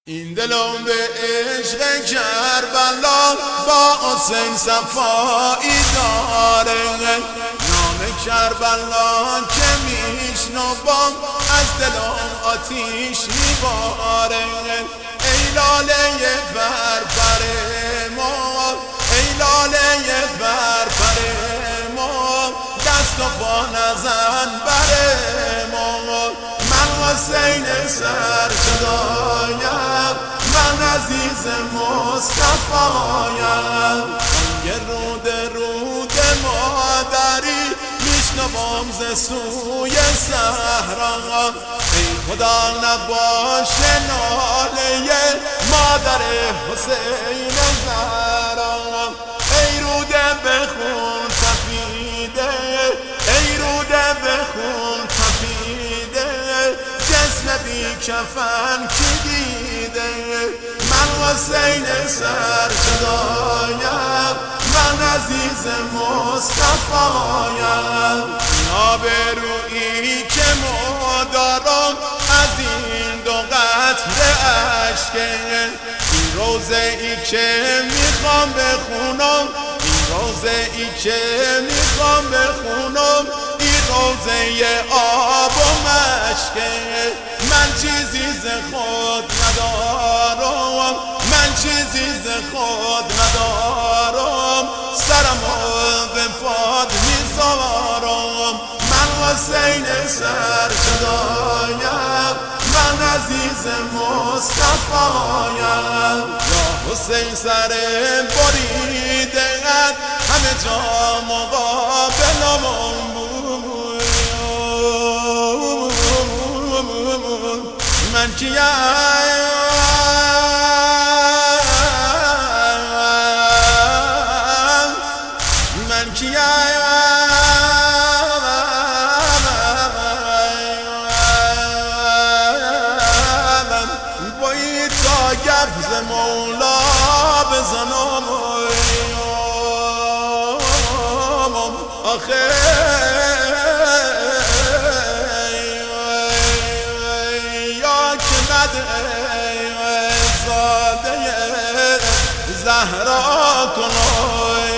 این دلم به عشق کربلا با حسین صفایی داره، نام کربلا که میشنوم از دلم آتیش میباره. ای لاله فرفر ما، ای لاله فرفر ما، دست و پا نزن بر ما. من حسین سرشدایم، من عزیز مصطفایم. یه رود مادری میشنوم ز سوی صحرا. ای خدا نباشه ناله مادر حسین زهرا. ای رود به خون تپیده، ای رود به خون تپیده، جسم بی کفن کی دیده. من حسین سرشدایم، من عزیز مصطفایم. آبرویی که ما دارم از این دو قطره اشکه، این روزه ای که میخوام بخونم، این روزه ای که میخوام بخونم، این روزه آب و مشکه. من چیزی ز خود ندارم، من چیزی ز خود ندارم، سرمو به پاد میذارم. من حسین سرشدایم، من عزیز مصطفایم. یا حسین سر بریده همه جا مقابلمون بود. من کیم، من کیم، بایی تا گفت مولا بزنم آخه یا که زاده زهرا کنم.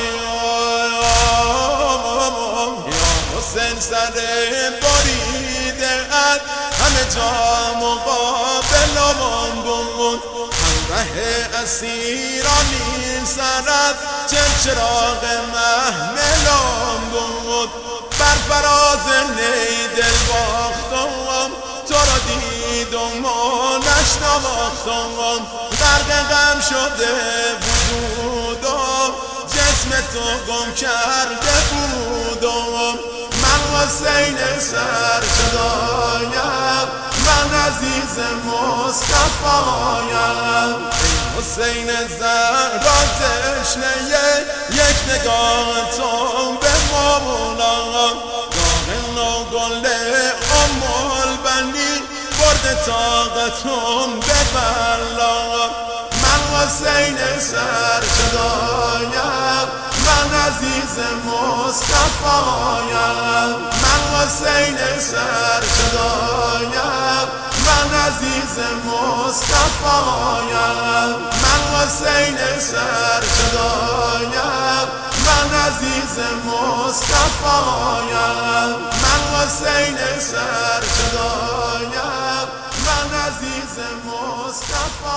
یا حسین سر بریده همه جا مقابلمون بود. همراه اسیران سرد چراغ محملم بود. بر فراز نی دل باختم، تو را دیدم و نشناختم. غرق غم شده وجودم، جسم تو گم کرده بودم. من حسین سرشدایم، من عزیز مصطفایم. حسین زهرا تشنه یک نگاه تو به مولا، داغ و گل ام البنین برد طاقتم به بلا. من حسین سرشدایم، من عزیز مصطفایم. من حسین سرشدایم، من عزیز مصطفایم. من حسین سرشدایم، من عزیز مصطفایم. من حسین سرشدایم، من عزیز مصطفایم.